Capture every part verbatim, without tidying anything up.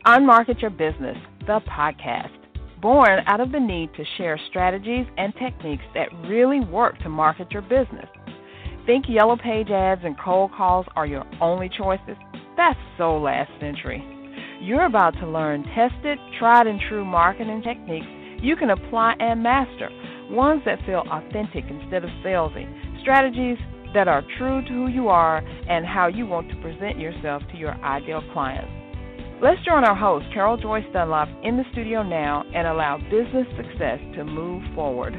Unmarket Your Business, the podcast, born out of the need to share strategies and techniques that really work to market your business. Think yellow page ads and cold calls are your only choices? That's so last century. You're about to learn tested, tried and true marketing techniques you can apply and master, ones that feel authentic instead of salesy, strategies that are true to who you are and how you want to present yourself to your ideal clients. Let's join our host, Carol Joyce Dunlop, in the studio now and allow business success to move forward.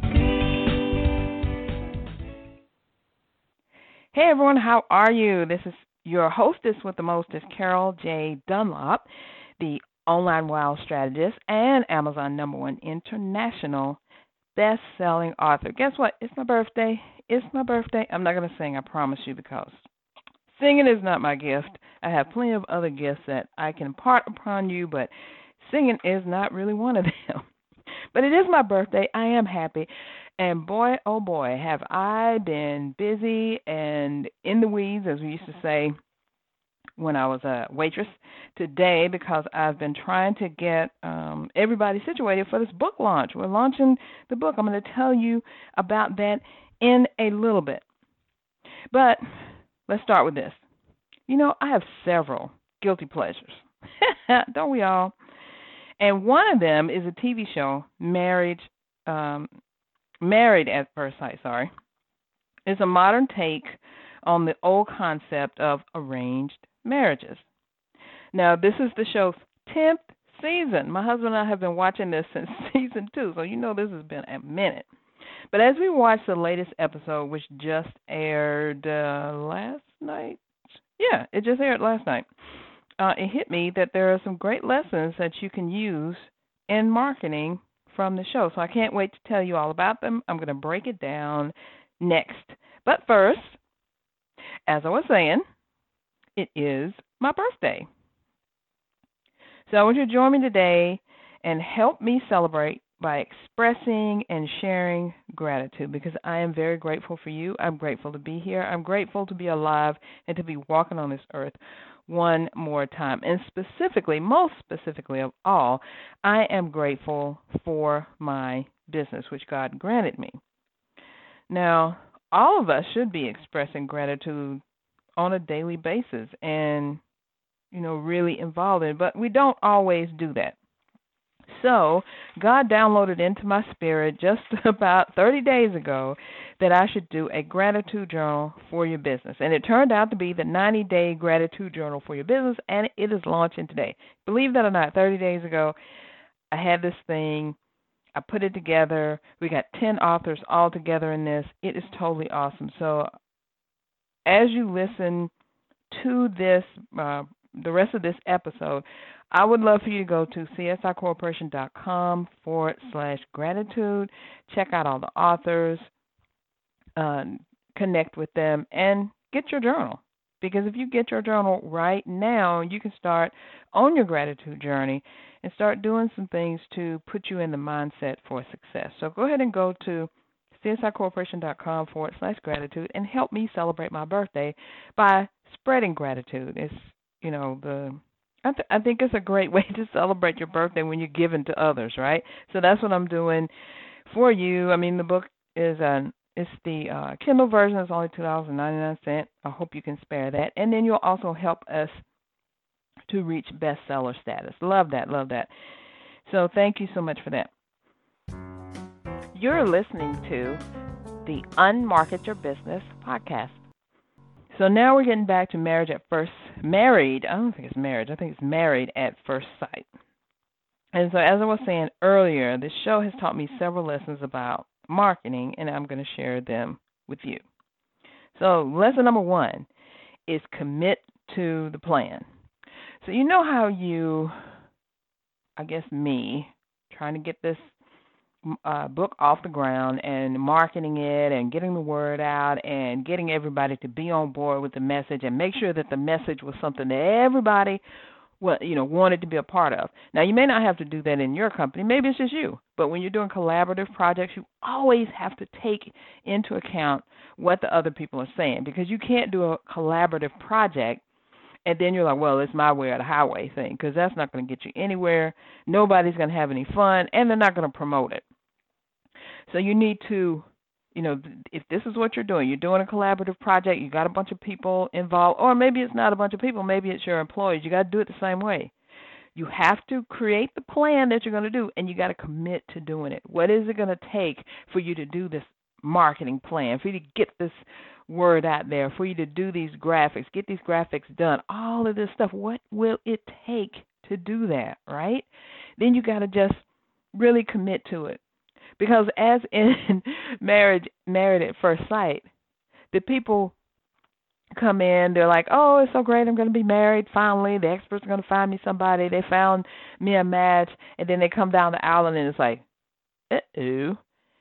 Hey everyone, how are you? This is your hostess with the mostest, Carol J. Dunlop, the online wow strategist and Amazon number one international best-selling author. Guess what? It's my birthday. It's my birthday. I'm not going to sing, I promise you, because singing is not my gift. I have plenty of other gifts that I can impart upon you, but singing is not really one of them. But it is my birthday. I am happy. And boy, oh boy, have I been busy and in the weeds, as we used to say when I was a waitress, today, because I've been trying to get um, everybody situated for this book launch. We're launching the book. I'm going to tell you about that in a little bit. But let's start with this. You know, I have several guilty pleasures. Don't we all? And one of them is a T V show, Marriage, um, Married at First Sight, sorry. It's a modern take on the old concept of arranged marriages. Now, this is the show's tenth season. My husband and I have been watching this since season two, so you know this has been a minute. But as we watch the latest episode, which just aired uh, last night, yeah, it just aired last night, uh, it hit me that there are some great lessons that you can use in marketing from the show. So I can't wait to tell you all about them. I'm going to break it down next. But first, as I was saying, it is my birthday. So I want you to join me today and help me celebrate by expressing and sharing gratitude, because I am very grateful for you. I'm grateful to be here. I'm grateful to be alive and to be walking on this earth one more time. And specifically, most specifically of all, I am grateful for my business, which God granted me. Now, all of us should be expressing gratitude on a daily basis and, you know, really involved in it, but we don't always do that. So God downloaded into my spirit just about thirty days ago that I should do a gratitude journal for your business. And it turned out to be the ninety-day gratitude journal for your business, and it is launching today. Believe that or not, thirty days ago, I had this thing. I put it together. We got ten authors all together in this. It is totally awesome. So as you listen to this, uh, the rest of this episode, I would love for you to go to csicorporation.com forward slash gratitude, check out all the authors, uh, connect with them, and get your journal. Because if you get your journal right now, you can start on your gratitude journey and start doing some things to put you in the mindset for success. So go ahead and go to csicorporation.com forward slash gratitude and help me celebrate my birthday by spreading gratitude. It's, you know, the I, th- I think it's a great way to celebrate your birthday when you're giving to others, right? So that's what I'm doing for you. I mean, the book is an it's the uh, Kindle version. It's only two dollars and ninety-nine cents. I hope you can spare that. And then you'll also help us to reach bestseller status. Love that, love that. So thank you so much for that. You're listening to the Unmarket Your Business podcast. So now we're getting back to marriage at first, married, I don't think it's marriage, I think it's married at first sight. And so as I was saying earlier, this show has taught me several lessons about marketing, and I'm going to share them with you. So lesson number one is commit to the plan. So you know how you, I guess me, trying to get this Uh, book off the ground and marketing it and getting the word out and getting everybody to be on board with the message and make sure that the message was something that everybody, well, you know, wanted to be a part of. Now, you may not have to do that in your company. Maybe it's just you. But when you're doing collaborative projects, you always have to take into account what the other people are saying, because you can't do a collaborative project And then you're like, well, it's my way or the highway thing, because that's not going to get you anywhere. Nobody's going to have any fun, and they're not going to promote it. So you need to, you know, if this is what you're doing, you're doing a collaborative project, you got a bunch of people involved, or maybe it's not a bunch of people, maybe it's your employees. You got to do it the same way. You have to create the plan that you're going to do, and you got to commit to doing it. What is it going to take for you to do this marketing plan, for you to get this word out there, for you to do these graphics, get these graphics done, all of this stuff? What will it take to do that, right? Then you got to just really commit to it. Because as in marriage, married at first sight, the people come in, they're like, oh, it's so great, I'm going to be married finally. The experts are going to find me somebody. They found me a match. And then they come down the aisle and it's like, uh-oh,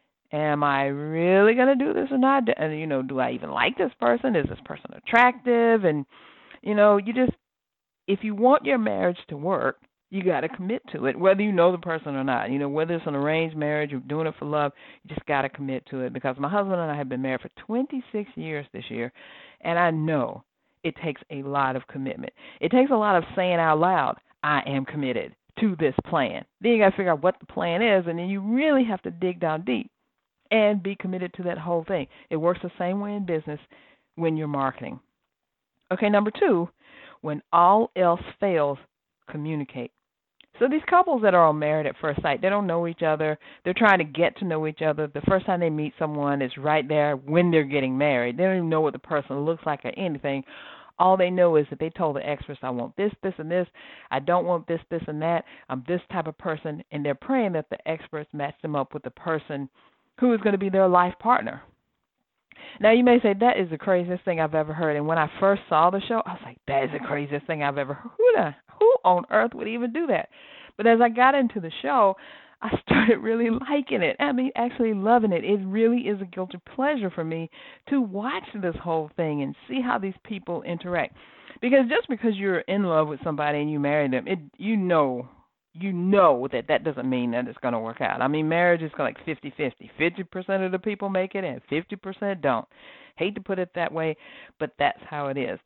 am I really going to do this or not? And, you know, do I even like this person? Is this person attractive? And, you know, you just, if you want your marriage to work, you got to commit to it, whether you know the person or not. You know, whether it's an arranged marriage, you're doing it for love, you just got to commit to it. Because my husband and I have been married for twenty-six years this year, and I know it takes a lot of commitment. It takes a lot of saying out loud, I am committed to this plan. Then you got to figure out what the plan is, and then you really have to dig down deep and be committed to that whole thing. It works the same way in business when you're marketing. Okay, number two, when all else fails, communicate. So these couples that are all married at first sight, they don't know each other. They're trying to get to know each other. The first time they meet someone is right there when they're getting married. They don't even know what the person looks like or anything. All they know is that they told the experts, I want this, this, and this. I don't want this, this, and that. I'm this type of person. And they're praying that the experts match them up with the person who is going to be their life partner. Now, you may say, that is the craziest thing I've ever heard. And when I first saw the show, I was like, that is the craziest thing I've ever heard. Who, the, who on earth would even do that? But as I got into the show, I started really liking it. I mean, actually loving it. It really is a guilty pleasure for me to watch this whole thing and see how these people interact. Because just because you're in love with somebody and you marry them, it you know you know that that doesn't mean that it's going to work out. I mean, marriage is like fifty-fifty. fifty percent of the people make it and fifty percent don't. Hate to put it that way, but that's how it is.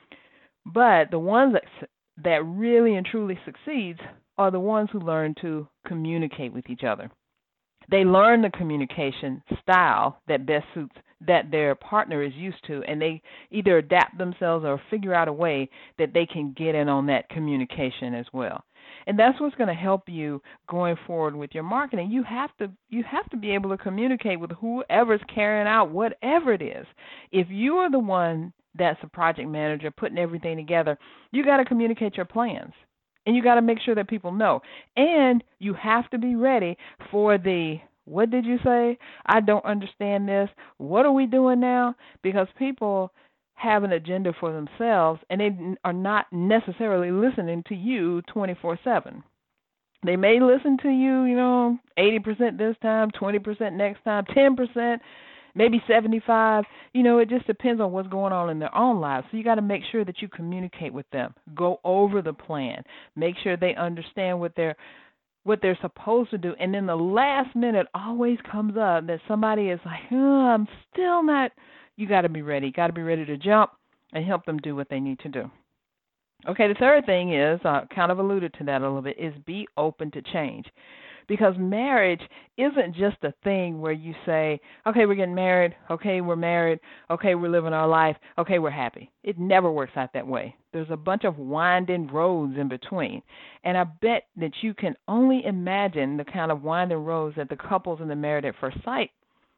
But the ones that that really and truly succeeds are the ones who learn to communicate with each other. They learn the communication style that best suits that their partner is used to, and they either adapt themselves or figure out a way that they can get in on that communication as well. And that's what's going to help you going forward with your marketing. You have to you have to be able to communicate with whoever's carrying out whatever it is. If you are the one that's a project manager putting everything together, you got to communicate your plans. And you got to make sure that people know. And you have to be ready for the, what did you say? I don't understand this. What are we doing now? Because people have an agenda for themselves, and they are not necessarily listening to you twenty-four seven. They may listen to you, you know, eighty percent this time, twenty percent next time, ten percent, maybe seventy-five. You know, it just depends on what's going on in their own lives. So you got to make sure that you communicate with them. Go over the plan. Make sure they understand what they're what they're supposed to do. And then the last minute always comes up that somebody is like, oh, I'm still not. You got to be ready. You got to be ready to jump and help them do what they need to do. Okay, the third thing is, I kind of alluded to that a little bit, is be open to change. Because marriage isn't just a thing where you say, okay, we're getting married, okay, we're married, okay, we're living our life, okay, we're happy. It never works out that way. There's a bunch of winding roads in between. And I bet that you can only imagine the kind of winding roads that the couples in the Married at First Sight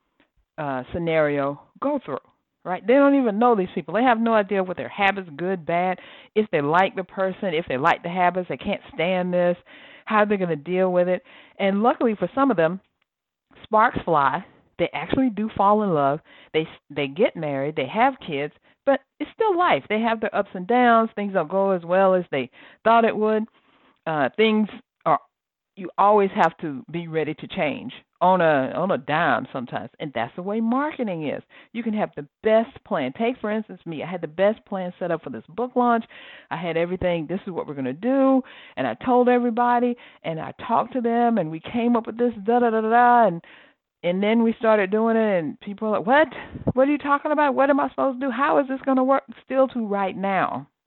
uh, scenario go through. Right? They don't even know these people. They have no idea what their habits, good, bad, if they like the person, if they like the habits, they can't stand this, how they're going to deal with it. And luckily for some of them, sparks fly. They actually do fall in love. They they get married. They have kids, but it's still life. They have their ups and downs. Things don't go as well as they thought it would. Uh, things are, you always have to be ready to change on a on a dime sometimes, and that's the way marketing is. You can have the best plan. Take, for instance, me. I had the best plan set up for this book launch. I had everything. This is what we're going to do, and I told everybody, and I talked to them, and we came up with this, da-da-da-da-da, and and then we started doing it, and people are like, what? What are you talking about? What am I supposed to do? How is this going to work? Still to right now.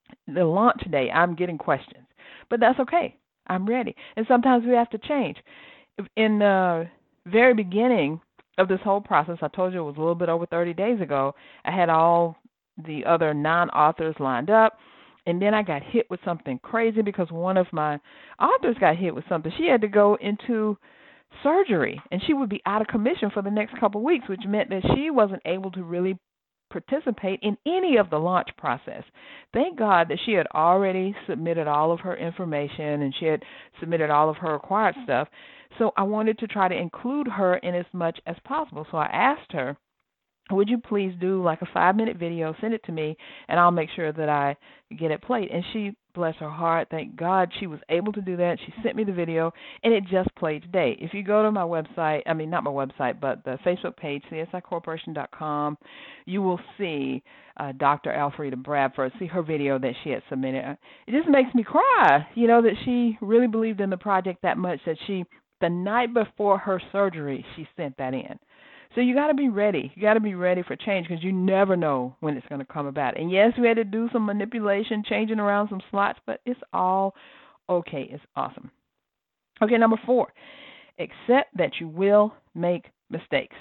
The launch day, I'm getting questions, but that's okay. I'm ready. And sometimes we have to change. In the very beginning of this whole process, I told you it was a little bit over thirty days ago. I had all the other non-authors lined up, and then I got hit with something crazy because one of my authors got hit with something. She had to go into surgery, and she would be out of commission for the next couple of weeks, which meant that she wasn't able to really participate in any of the launch process. Thank God that she had already submitted all of her information and she had submitted all of her required stuff. So I wanted to try to include her in as much as possible. So I asked her, would you please do like a five-minute video, send it to me, and I'll make sure that I get it played. And she, bless her heart, thank God she was able to do that. She sent me the video, and it just played today. If you go to my website, I mean, not my website, but the Facebook page, C S I corporation dot com, you will see uh, Doctor Alfreda Bradford, see her video that she had submitted. It just makes me cry, you know, that she really believed in the project that much that she, the night before her surgery, she sent that in. So you got to be ready. You got to be ready for change because you never know when it's going to come about. And yes, we had to do some manipulation, changing around some slots, but it's all okay. It's awesome. Okay, number four, accept that you will make mistakes.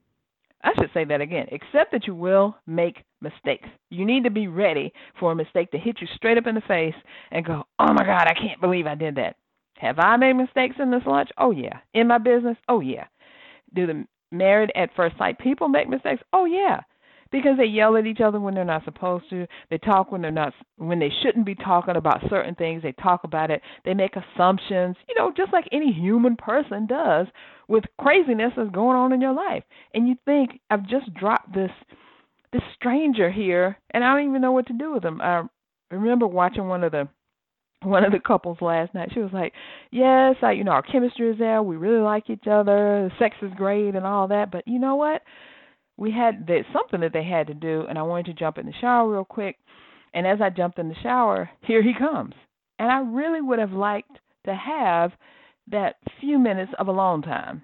I should say that again. Accept that you will make mistakes. You need to be ready for a mistake to hit you straight up in the face and go, oh, my God, I can't believe I did that. Have I made mistakes in this lunch? Oh, yeah. In my business? Oh, yeah. Do the married at first sight people make mistakes? Oh, yeah. Because they yell at each other when they're not supposed to. They talk when they're not, when they shouldn't be talking about certain things. They talk about it. They make assumptions, you know, just like any human person does with craziness that's going on in your life. And you think, I've just dropped this this stranger here, and I don't even know what to do with him. I remember watching one of the one of the couples last night. She was like, yes, I, you know, our chemistry is there. We really like each other. The sex is great and all that. But you know what? We had there's something that they had to do, and I wanted to jump in the shower real quick. And as I jumped in the shower, here he comes. And I really would have liked to have that few minutes of alone time.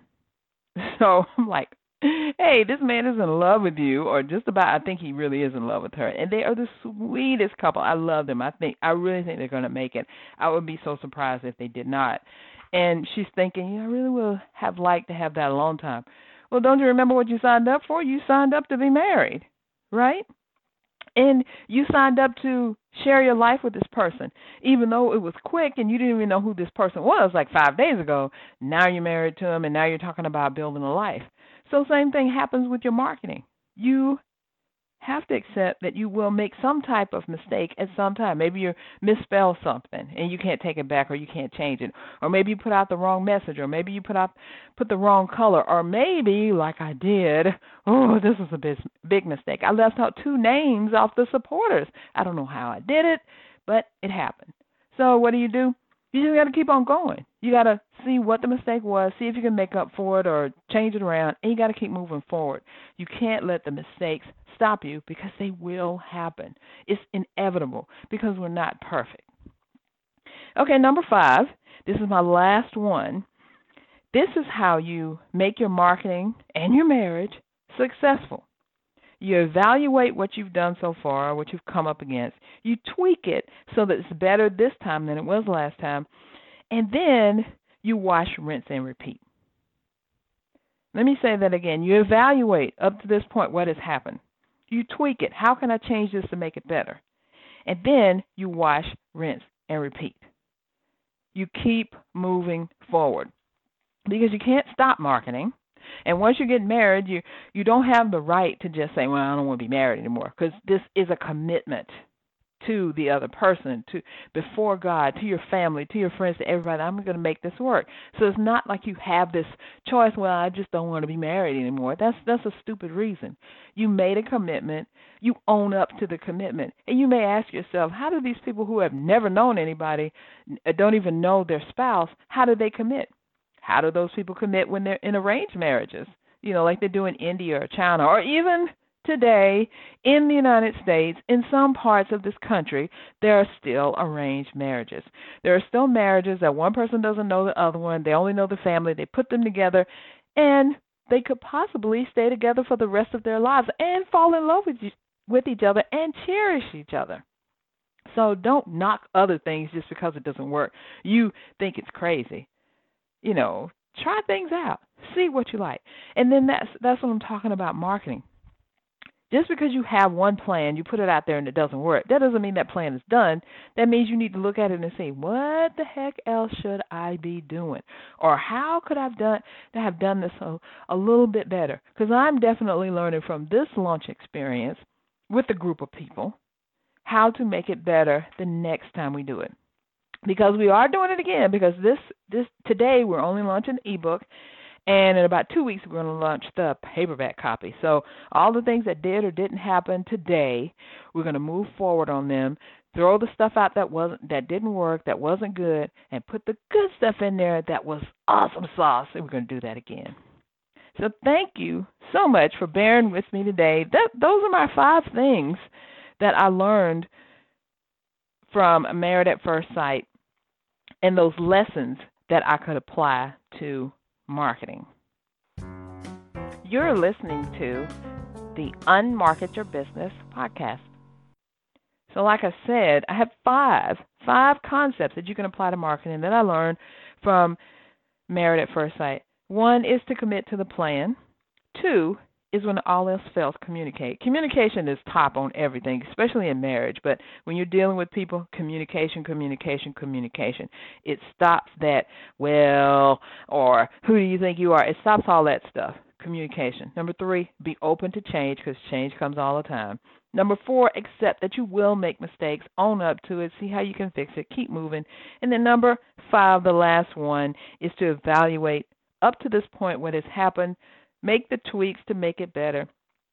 So I'm like, hey, this man is in love with you, or just about, I think he really is in love with her. And they are the sweetest couple. I love them. I think, I really think they're going to make it. I would be so surprised if they did not. And she's thinking, yeah, I really will have liked to have that alone time. Well, don't you remember what you signed up for? You signed up to be married, right? And you signed up to share your life with this person. Even though it was quick and you didn't even know who this person was like five days ago, now you're married to him and now you're talking about building a life. So same thing happens with your marketing. You have to accept that you will make some type of mistake at some time. Maybe you misspell something and you can't take it back or you can't change it. Or maybe you put out the wrong message, or maybe you put out put the wrong color, or maybe, like I did, oh, this was a big, big mistake. I left out two names off the supporters. I don't know how I did it, but it happened. So what do you do? You just got to keep on going. You got to see what the mistake was, see if you can make up for it or change it around, and you got to keep moving forward. You can't let the mistakes stop you because they will happen. It's inevitable because we're not perfect. Okay, number five. This is my last one. This is how you make your marketing and your marriage successful. You evaluate what you've done so far, what you've come up against. You tweak it so that it's better this time than it was last time. And then you wash, rinse, and repeat. Let me say that again. You evaluate up to this point what has happened. You tweak it. How can I change this to make it better? And then you wash, rinse, and repeat. You keep moving forward because you can't stop marketing. And once you get married, you, you don't have the right to just say, well, I don't want to be married anymore, because this is a commitment to the other person, to before God, to your family, to your friends, to everybody. I'm going to make this work. So it's not like you have this choice, well, I just don't want to be married anymore. That's that's a stupid reason. You made a commitment. You own up to the commitment. And you may ask yourself, how do these people who have never known anybody, don't even know their spouse, how do they commit? How do those people commit when they're in arranged marriages? You know, like they do in India or China, or even today in the United States, in some parts of this country, there are still arranged marriages. There are still marriages that one person doesn't know the other one. They only know the family. They put them together, and they could possibly stay together for the rest of their lives and fall in love with, with each other and cherish each other. So don't knock other things just because it doesn't work. You think it's crazy. You know, try things out. See what you like. And then that's that's what I'm talking about marketing. Just because you have one plan, you put it out there and it doesn't work, that doesn't mean that plan is done. That means you need to look at it and say, what the heck else should I be doing? Or how could I have done to have done this a, a little bit better? Because I'm definitely learning from this launch experience with a group of people how to make it better the next time we do it. Because we are doing it again, because this this today we're only launching the ebook. And in about two weeks, we're going to launch the paperback copy. So all the things that did or didn't happen today, we're going to move forward on them, throw the stuff out that wasn't, that didn't work, that wasn't good, and put the good stuff in there that was awesome sauce. And we're going to do that again. So thank you so much for bearing with me today. That, those are my five things that I learned from Married at First Sight and those lessons that I could apply to marketing. You're listening to the Unmarket Your Business podcast. So like I said, I have five, five concepts that you can apply to marketing that I learned from Married at First Sight. One is to commit to the plan. Two is when all else fails, communicate. Communication is top on everything, especially in marriage. But when you're dealing with people, communication, communication, communication. It stops that, well, or who do you think you are? It stops all that stuff. Communication. Number three, be open to change because change comes all the time. Number four, accept that you will make mistakes. Own up to it. See how you can fix it. Keep moving. And then number five, the last one, is to evaluate up to this point what has happened. Make the tweaks to make it better,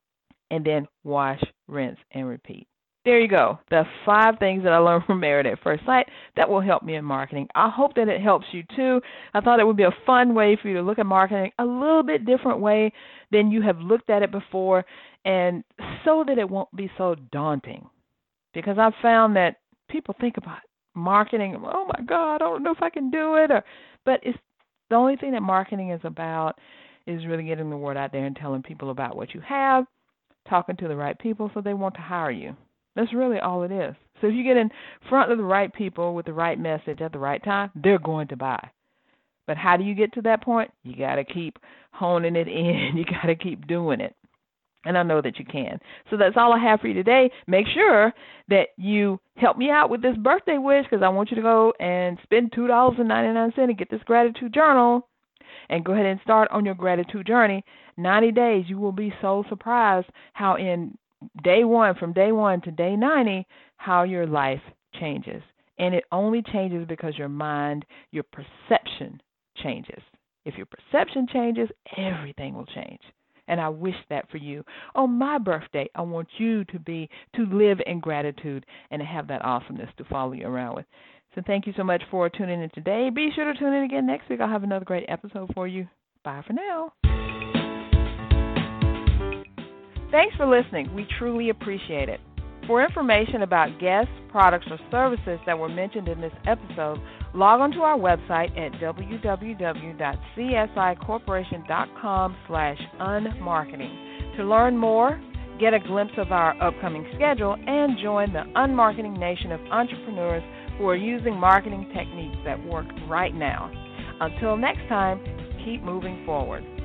and then wash, rinse, and repeat. There you go. The five things that I learned from Married at First Sight that will help me in marketing. I hope that it helps you too. I thought it would be a fun way for you to look at marketing a little bit different way than you have looked at it before, and so that it won't be so daunting. Because I've found that people think about marketing, oh my God, I don't know if I can do it, or, but it's the only thing that marketing is about is really getting the word out there and telling people about what you have, talking to the right people so they want to hire you. That's really all it is. So if you get in front of the right people with the right message at the right time, they're going to buy. But how do you get to that point? You got to keep honing it in. You got to keep doing it. And I know that you can. So that's all I have for you today. Make sure that you help me out with this birthday wish because I want you to go and spend two dollars and ninety-nine cents and get this gratitude journal. And go ahead and start on your gratitude journey. ninety days, you will be so surprised how in day one, from day one to day ninety, how your life changes. And it only changes because your mind, your perception changes. If your perception changes, everything will change. And I wish that for you. On my birthday, I want you to be, to live in gratitude and to have that awesomeness to follow you around with. So thank you so much for tuning in today. Be sure to tune in again next week. I'll have another great episode for you. Bye for now. Thanks for listening. We truly appreciate it. For information about guests, products, or services that were mentioned in this episode, log on to our website at w w w dot c s i corporation dot com slash unmarketing. To learn more, get a glimpse of our upcoming schedule, and join the unmarketing nation of entrepreneurs who are using marketing techniques that work right now. Until next time, keep moving forward.